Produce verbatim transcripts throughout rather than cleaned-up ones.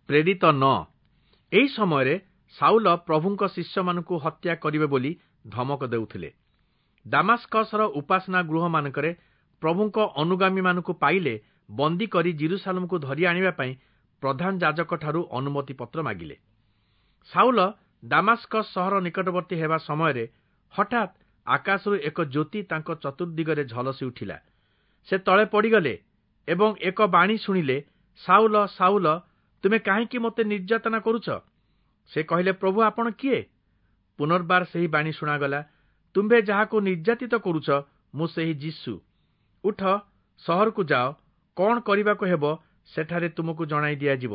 ପ୍ରେରିତ ନଅ। ଏହି ସମୟରେ ସାଉଲ ପ୍ରଭୁଙ୍କ ଶିଷ୍ୟମାନଙ୍କୁ ହତ୍ୟା କରିବେ ବୋଲି ଧମକ ଦେଉଥିଲେ। ଦାମାସ୍କସର ଉପାସନା ଗୃହମାନଙ୍କରେ ପ୍ରଭୁଙ୍କ ଅନୁଗାମୀମାନଙ୍କୁ ପାଇଲେ ବନ୍ଦୀ କରି ଜେରୁସାଲେମକୁ ଧରି ଆଣିବା ପାଇଁ ପ୍ରଧାନ ଯାଜକଠାରୁ ଅନୁମତି ପତ୍ର ମାଗିଲେ। ସାଉଲ ଦାମାସ୍କସ ସହର ନିକଟବର୍ତ୍ତୀ ହେବା ସମୟରେ ହଠାତ୍ ଆକାଶରୁ ଏକ ଜ୍ୟୋତି ତାଙ୍କ ଚତୁର୍ଦିଗରେ ଝଲସି ଉଠିଲା। ସେ ତଳେ ପଡ଼ିଗଲେ ଏବଂ ଏକ ବାଣୀ ଶୁଣିଲେ, ସାଉଲ ସାଉଲ, ତୁମେ କାହିଁକି ମୋତେ ନିର୍ଯାତନା କରୁଛ? ସେ କହିଲେ, ପ୍ରଭୁ ଆପଣ କିଏ? ପୁନର୍ବାର ସେହି ବାଣୀ ଶୁଣାଗଲା, ତୁମ୍ଭେ ଯାହାକୁ ନିର୍ଯାତିତ କରୁଛ ମୁଁ ସେହି ଯୀଶୁ। ଉଠ, ସହରକୁ ଯାଅ, କଣ କରିବାକୁ ହେବ ସେଠାରେ ତୁମକୁ ଜଣାଇ ଦିଆଯିବ।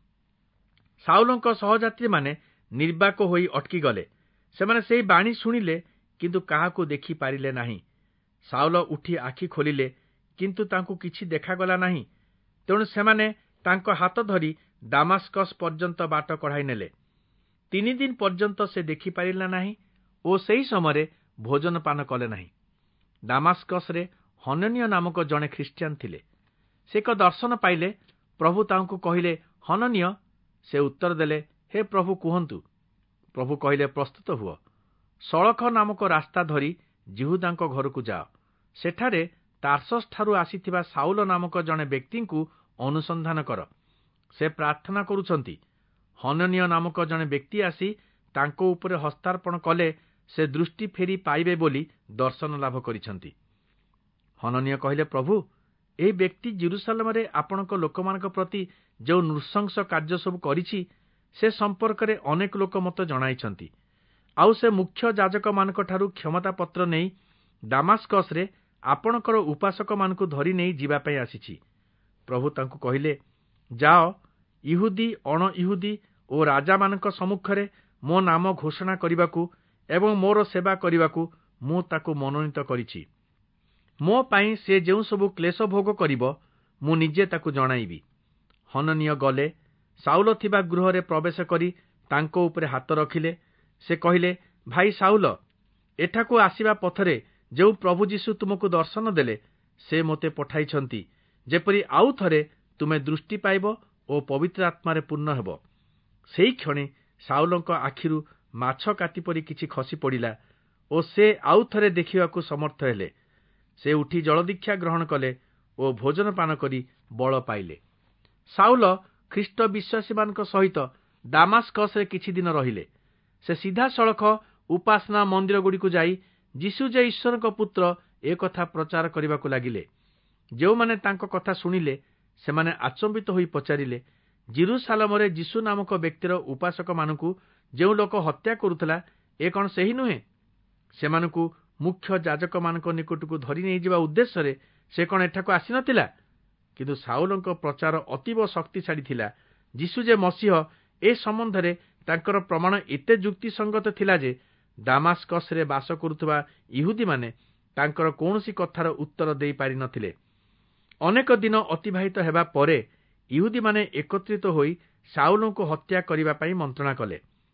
ସାଉଲଙ୍କ ସହଯାତ୍ରୀମାନେ ନିର୍ବାକ ହୋଇ ଅଟକିଗଲେ। ସେମାନେ ସେହି ବାଣୀ ଶୁଣିଲେ କିନ୍ତୁ କାହାକୁ ଦେଖିପାରିଲେ ନାହିଁ। ସାଉଲ ଉଠି ଆଖି ଖୋଲିଲେ କିନ୍ତୁ ତାଙ୍କୁ କିଛି ଦେଖାଗଲା ନାହିଁ। ତେଣୁ ସେମାନେ ତାଙ୍କ ହାତ ଧରି ଦାମାସ୍କସ ପର୍ଯ୍ୟନ୍ତ ବାଟ କଢ଼ାଇ ନେଲେ। ତିନି ଦିନ ପର୍ଯ୍ୟନ୍ତ ସେ ଦେଖିପାରିଲା ନାହିଁ ଓ ସେହି ସମୟରେ ଭୋଜନ ପାନ କଲେ ନାହିଁ। ଦାମାସ୍କସରେ ହନନୀୟ ନାମକ ଜଣେ ଖ୍ରୀଷ୍ଟିଆନ ଥିଲେ। ସେ ଏକ ଦର୍ଶନ ପାଇଲେ। ପ୍ରଭୁ ତାଙ୍କୁ କହିଲେ, ହନନୀୟ। ସେ ଉତ୍ତର ଦେଲେ, ହେ ପ୍ରଭୁ କୁହନ୍ତୁ। ପ୍ରଭୁ କହିଲେ, ପ୍ରସ୍ତୁତ ହୁଅ, ସଳଖ ନାମକ ରାସ୍ତା ଧରି ଜିହୁଦାଙ୍କ ଘରକୁ ଯାଅ। ସେଠାରେ ତାର୍ସସ୍ ଠାରୁ ଆସିଥିବା ସାଉଲ ନାମକ ଜଣେ ବ୍ୟକ୍ତିଙ୍କୁ ଅନୁସନ୍ଧାନ କର। ସେ ପ୍ରାର୍ଥନା କରୁଛନ୍ତି। ହନନୀୟ ନାମକ ଜଣେ ବ୍ୟକ୍ତି ଆସି ତାଙ୍କ ଉପରେ ହସ୍ତାର୍ପଣ କଲେ ସେ ଦୃଷ୍ଟି ଫେରି ପାଇବେ ବୋଲି ଦର୍ଶନ ଲାଭ କରିଛନ୍ତି। ହନନୀୟ କହିଲେ, ପ୍ରଭୁ, ଏହି ବ୍ୟକ୍ତି ଜେରୁସାଲେମରେ ଆପଣଙ୍କ ଲୋକମାନଙ୍କ ପ୍ରତି ଯେଉଁ ନୃଶଂସ କାର୍ଯ୍ୟ ସବୁ କରିଛି ସେ ସମ୍ପର୍କରେ ଅନେକ ଲୋକ ମୋତେ ଜଣାଇଛନ୍ତି। ଆଉ ସେ ମୁଖ୍ୟ ଯାଜକମାନଙ୍କଠାରୁ କ୍ଷମତାପତ୍ର ନେଇ ଦାମାସ୍କସରେ ଆପଣଙ୍କର ଉପାସକମାନଙ୍କୁ ଧରି ନେଇ ଯିବା ପାଇଁ ଆସିଛି। ପ୍ରଭୁ ତାଙ୍କୁ କହିଲେ, ଯାଅ, ଇହୁଦୀ, ଅଣ ଇହୁଦୀ ଓ ରାଜାମାନଙ୍କ ସମ୍ମୁଖରେ ମୋ ନାମ ଘୋଷଣା କରିବାକୁ ଏବଂ ମୋର ସେବା କରିବାକୁ ମୁଁ ତାକୁ ମନୋନୀତ କରିଛି। ମୋ ପାଇଁ ସେ ଯେଉଁ ସବୁ କ୍ଲେଶ ଭୋଗ କରିବ ମୁଁ ନିଜେ ତାକୁ ଜଣାଇବି। ହନନୀୟ ଗଲେ, ସାଉଲ ଥିବା ଗୃହରେ ପ୍ରବେଶ କରି ତାଙ୍କ ଉପରେ ହାତ ରଖିଲେ। ସେ କହିଲେ, ଭାଇ ସାଉଲ, ଏଠାକୁ ଆସିବା ପଥରେ ଯେଉଁ ପ୍ରଭୁ ଯୀଶୁ ତୁମକୁ ଦର୍ଶନ ଦେଲେ ସେ ମୋତେ ପଠାଇଛନ୍ତି, ଯେପରି ଆଉ ଥରେ ତୁମେ ଦୃଷ୍ଟି ପାଇବ ଓ ପବିତ୍ର ଆତ୍ମାରେ ପୂର୍ଣ୍ଣ ହେବ। ସେହି କ୍ଷଣି ସାଉଲଙ୍କ ଆଖିରୁ ମାଛ କାତି ପରି କିଛି ଖସି ପଡ଼ିଲା ଓ ସେ ଆଉ ଥରେ ଦେଖିବାକୁ ସମର୍ଥ ହେଲେ। ସେ ଉଠି ଜଳଦୀକ୍ଷା ଗ୍ରହଣ କଲେ ଓ ଭୋଜନ ପାନ କରି ବଳ ପାଇଲେ। ସାଉଲ ଖ୍ରୀଷ୍ଟ ବିଶ୍ୱାସୀମାନଙ୍କ ସହିତ ଦାମାସ୍କସରେ କିଛି ଦିନ ରହିଲେ। ସେ ସିଧାସଳଖ ଉପାସନା ମନ୍ଦିରଗୁଡ଼ିକୁ ଯାଇ ଯୀଶୁ ଯେ ଈଶ୍ୱରଙ୍କ ପୁତ୍ର ଏ କଥା ପ୍ରଚାର କରିବାକୁ ଲାଗିଲେ। ଯେଉଁମାନେ ତାଙ୍କ କଥା ଶୁଣିଲେ ସେମାନେ ଆଚମ୍ବିତ ହୋଇ ପଚାରିଲେ, ଜେରୁସାଲେମରେ ଯୀଶୁ ନାମକ ବ୍ୟକ୍ତିର ଉପାସକମାନଙ୍କୁ ଯେଉଁ ଲୋକ ହତ୍ୟା କରୁଥିଲା ଏ କଣ ସେହି ନୁହେଁ? ସେମାନଙ୍କୁ ମୁଖ୍ୟ ଯାଜକମାନଙ୍କ ନିକଟକୁ ଧରି ନେଇଯିବା ଉଦ୍ଦେଶ୍ୟରେ ସେ କଣ ଏଠାକୁ ଆସିନଥିଲା? କିନ୍ତୁ ସାଉଲଙ୍କ ପ୍ରଚାର ଅତୀବ ଶକ୍ତିଶାଳୀ ଥିଲା। ଯୀଶୁ ଯେ ମସିହ ଏ ସମ୍ବନ୍ଧରେ ତାଙ୍କର ପ୍ରମାଣ ଏତେ ଯୁକ୍ତିସଙ୍ଗତ ଥିଲା ଯେ ଦାମାସ୍କସରେ ବାସ କରୁଥିବା ଇହୁଦୀମାନେ ତାଙ୍କର କୌଣସି କଥାର ଉତ୍ତର ଦେଇପାରିନଥିଲେ। ଅନେକ ଦିନ ଅତିବାହିତ ହେବା ପରେ ଇହୁଦୀମାନେ ଏକତ୍ରିତ ହୋଇ ସାଉଲଙ୍କୁ ହତ୍ୟା କରିବା ପାଇଁ ମନ୍ତ୍ରଣା କଲେ।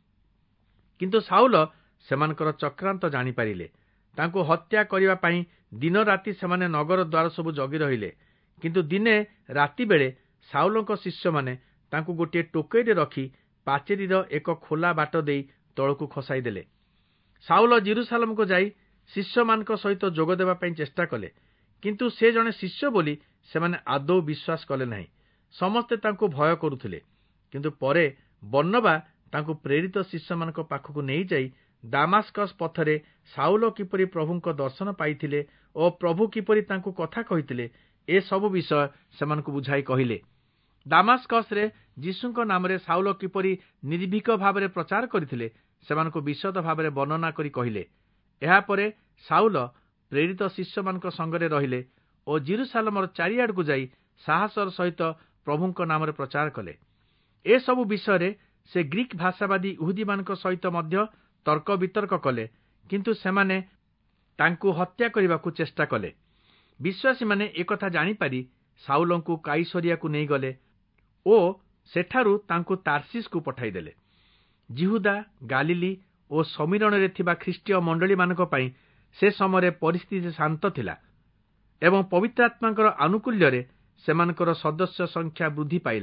କିନ୍ତୁ ସାଉଲ ସେମାନଙ୍କର ଚକ୍ରାନ୍ତ ଜାଣିପାରିଲେ। ତାଙ୍କୁ ହତ୍ୟା କରିବା ପାଇଁ ଦିନ ରାତି ସେମାନେ ନଗର ଦ୍ୱାର ସବୁ ଜଗି ରହିଲେ। କିନ୍ତୁ ଦିନେ ରାତି ବେଳେ ସାଉଲଙ୍କ ଶିଷ୍ୟମାନେ ତାଙ୍କୁ ଗୋଟିଏ ଟୋକେଇରେ ରଖି ପାଚେରୀର ଏକ ଖୋଲା ବାଟ ଦେଇ ତଳକୁ ଖସାଇ ଦେଲେ। ସାଉଲ ଜେରୁସାଲେମକୁ ଯାଇ ଶିଷ୍ୟମାନଙ୍କ ସହିତ ଯୋଗ ଦେବା ପାଇଁ ଚେଷ୍ଟା କଲେ। କିନ୍ତୁ ସେ ଜଣେ ଶିଷ୍ୟ ବୋଲି ସେମାନେ ଆଦୌ ବିଶ୍ୱାସ କଲେ ନାହିଁ। ସମସ୍ତେ ତାଙ୍କୁ ଭୟ କରୁଥିଲେ। କିନ୍ତୁ ପରେ ବର୍ଣ୍ଣବା ତାଙ୍କୁ ପ୍ରେରିତ ଶିଷ୍ୟମାନଙ୍କ ପାଖକୁ ନେଇଯାଇ ଦାମାସ୍କସ ପଥରେ ସାଉଲ କିପରି ପ୍ରଭୁଙ୍କ ଦର୍ଶନ ପାଇଥିଲେ ଓ ପ୍ରଭୁ କିପରି ତାଙ୍କୁ କଥା କହିଥିଲେ ଏ ସବୁ ବିଷୟ ସେମାନଙ୍କୁ ବୁଝାଇ କହିଲେ। ଦାମାସ୍କସରେ ଯୀଶୁଙ୍କ ନାମରେ ସାଉଲ କିପରି ନିର୍ଭୀକ ଭାବରେ ପ୍ରଚାର କରିଥିଲେ ସେମାନଙ୍କୁ ବିଶଦ ଭାବରେ ବର୍ଣ୍ଣନା କରି କହିଲେ। ଏହାପରେ ସାଉଲ ପ୍ରେରିତ ଶିଷ୍ୟମାନଙ୍କ ସଙ୍ଗରେ ରହିଲେ ଓ ଜେରୁସାଲେମର ଚାରିଆଡ଼କୁ ଯାଇ ସାହସର ସହିତ ପ୍ରଭୁଙ୍କ ନାମରେ ପ୍ରଚାର କଲେ। ଏସବୁ ବିଷୟରେ ସେ ଗ୍ରୀକ୍ ଭାଷାବାଦୀ ଇହୁଦୀମାନଙ୍କ ସହିତ ମଧ୍ୟ ତର୍କ ବିତର୍କ କଲେ, କିନ୍ତୁ ସେମାନେ ତାଙ୍କୁ ହତ୍ୟା କରିବାକୁ ଚେଷ୍ଟା କଲେ। ବିଶ୍ୱାସୀମାନେ ଏକଥା ଜାଣିପାରି ସାଉଲଙ୍କୁ କାଇସରିଆକୁ ନେଇଗଲେ ଓ ସେଠାରୁ ତାଙ୍କୁ ତାର୍ସିସକୁ ପଠାଇଦେଲେ। ଜିହୁଦା, ଗାଲିଲି ଓ ସମୀରଣରେ ଥିବା ଖ୍ରୀଷ୍ଟୀୟ ମଣ୍ଡଳୀମାନଙ୍କ ପାଇଁ ସେ ସମୟରେ ପରିସ୍ଥିତି ଶାନ୍ତ ଥିଲା ଏବଂ ପବିତ୍ର ଆତ୍ମାଙ୍କର ଆନୁକୂଲ୍ୟରେ ସେମାନଙ୍କର ସଦସ୍ୟ ସଂଖ୍ୟା ବୃଦ୍ଧି ପାଇଲା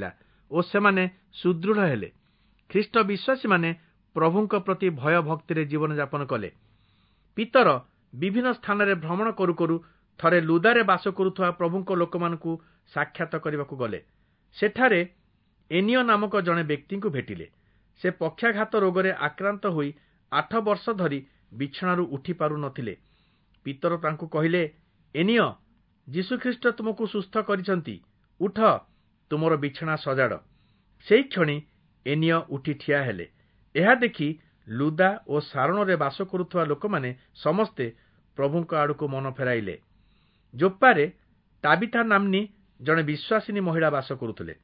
ଓ ସେମାନେ ସୁଦୃଢ଼ ହେଲେ। ଖ୍ରୀଷ୍ଟ ବିଶ୍ୱାସୀମାନେ ପ୍ରଭୁଙ୍କ ପ୍ରତି ଭୟ ଭକ୍ତିରେ ଜୀବନଯାପନ କଲେ। ପିତର ବିଭିନ୍ନ ସ୍ଥାନରେ ଭ୍ରମଣ କରୁ କରୁ ଥରେ ଲୁଦାରେ ବାସ କରୁଥିବା ପ୍ରଭୁଙ୍କ ଲୋକମାନଙ୍କୁ ସାକ୍ଷାତ କରିବାକୁ ଗଲେ। ସେଠାରେ ଏନିୟ ନାମକ ଜଣେ ବ୍ୟକ୍ତିଙ୍କୁ ଭେଟିଲେ। ସେ ପକ୍ଷାଘାତ ରୋଗରେ ଆକ୍ରାନ୍ତ ହୋଇ ଆଠ ବର୍ଷ ଧରି ବିଛଣାରୁ ଉଠି ପାରୁନଥିଲେ। ପିତର ତାଙ୍କୁ କହିଲେ, ଏନିୟ, ଯୀଶୁଖ୍ରୀଷ୍ଟ ତୁମକୁ ସୁସ୍ଥ କରିଛନ୍ତି। ଉଠ, ତୁମର ବିଛଣା ସଜାଡ଼। ସେହି କ୍ଷଣି ଏନିୟ ଉଠି ଠିଆ ହେଲେ। ଏହା ଦେଖି ଲୁଦା ଓ ସାରୋନରେ ବାସ କରୁଥିବା ଲୋକମାନେ ସମସ୍ତେ ପ୍ରଭୁଙ୍କ ଆଡ଼କୁ ମନ ଫେରାଇଲେ। ଯୋପ୍ପାରେ ତାବିଥା ନାମ୍ନୀ ଜଣେ ବିଶ୍ୱାସିନୀ ମହିଳା ବାସ କରୁଥିଲେ।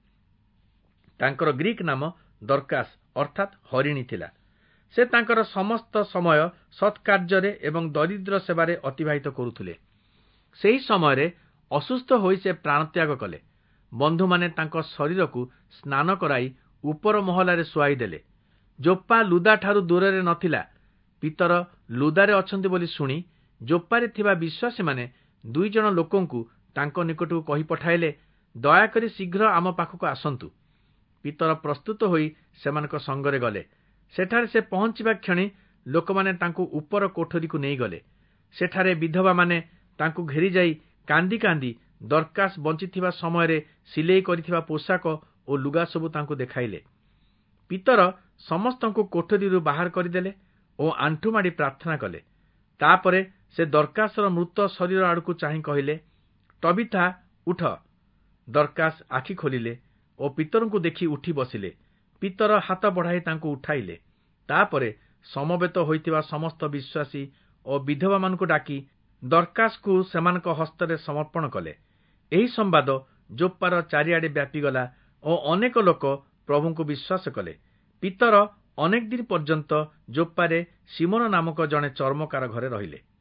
ତାଙ୍କର ଗ୍ରୀକ୍ ନାମ ଦର୍କାସ୍ ଅର୍ଥାତ୍ ହରିଣୀ ଥିଲା। ସେ ତାଙ୍କର ସମସ୍ତ ସମୟ ସତ୍କାର୍ଯ୍ୟରେ ଏବଂ ଦରିଦ୍ର ସେବାରେ ଅତିବାହିତ କରୁଥିଲେ। ସେହି ସମୟରେ ଅସୁସ୍ଥ ହୋଇ ସେ ପ୍ରାଣତ୍ୟାଗ କଲେ। ବନ୍ଧୁମାନେ ତାଙ୍କ ଶରୀରକୁ ସ୍ନାନ କରାଇ ଉପର ମହଲାରେ ଶୁଆଇ ଦେଲେ। ଯୋପ୍ପା ଲୁଦାଠାରୁ ଦୂରରେ ନଥିଲା। ପିତର ଲୁଦାରେ ଅଛନ୍ତି ବୋଲି ଶୁଣି ଯୋପ୍ପାରେ ଥିବା ବିଶ୍ୱାସୀମାନେ ଦୁଇ ଜଣ ଲୋକଙ୍କୁ ତାଙ୍କ ନିକଟକୁ କହି ପଠାଇଲେ, ଦୟାକରି ଶୀଘ୍ର ଆମ ପାଖକୁ ଆସନ୍ତୁ। ପିତର ପ୍ରସ୍ତୁତ ହୋଇ ସେମାନଙ୍କ ସଙ୍ଗରେ ଗଲେ। ସେଠାରେ ସେ ପହଞ୍ଚିବା କ୍ଷଣି ଲୋକମାନେ ତାଙ୍କୁ ଉପର କୋଠରୀକୁ ନେଇଗଲେ। ସେଠାରେ ବିଧବାମାନେ ତାଙ୍କୁ ଘେରିଯାଇ କାନ୍ଦି କାନ୍ଦି ଦର୍କାସ୍ ବଞ୍ଚିଥିବା ସମୟରେ ସିଲେଇ କରିଥିବା ପୋଷାକ ଓ ଲୁଗା ସବୁ ତାଙ୍କୁ ଦେଖାଇଲେ। ପିତର ସମସ୍ତଙ୍କୁ କୋଠରୀରୁ ବାହାର କରିଦେଲେ ଓ ଆଣ୍ଠୁମାଡ଼ି ପ୍ରାର୍ଥନା କଲେ। ତାପରେ ସେ ଦର୍କାସର ମୃତ ଶରୀର ଆଡ଼କୁ ଚାହିଁ କହିଲେ, ତବିଥା, ଉଠ। ଦର୍କାସ୍ ଆଖି ଖୋଲିଲେ ଓ ପିତରଙ୍କୁ ଦେଖି ଉଠି ବସିଲେ। ପିତର ହାତ ବଢ଼ାଇ ତାଙ୍କୁ ଉଠାଇଲେ। ତାପରେ ସମବେତ ହୋଇଥିବା ସମସ୍ତ ବିଶ୍ୱାସୀ ଓ ବିଧବାମାନଙ୍କୁ ଡାକି ଦର୍କାସକୁ ସେମାନଙ୍କ ହସ୍ତରେ ସମର୍ପଣ କଲେ। ଏହି ସମ୍ବାଦ ଯୋପ୍ପାର ଚାରିଆଡ଼େ ବ୍ୟାପିଗଲା ଓ ଅନେକ ଲୋକ ପ୍ରଭୁଙ୍କୁ ବିଶ୍ୱାସ କଲେ। ପିତର ଅନେକ ଦିନ ପର୍ଯ୍ୟନ୍ତ ଯୋପ୍ପାରେ ସିମୋନ ନାମକ ଜଣେ ଚର୍ମକାର ଘରେ ରହିଲେ।